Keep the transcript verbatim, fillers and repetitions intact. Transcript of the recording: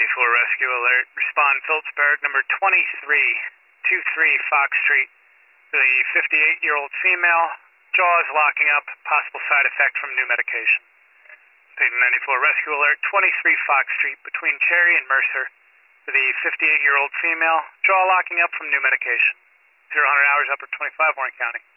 ninety-four rescue alert. Respond Phillipsburg, number twenty-three twenty-three Fox Street. The fifty-eight-year-old female, jaw is locking up, possible side effect from new medication. Peyton ninety-four rescue alert, twenty-three Fox Street, between Cherry and Mercer. For the fifty-eight-year-old female, jaw locking up from new medication. zero one hundred hours, upper twenty-five, Warren County.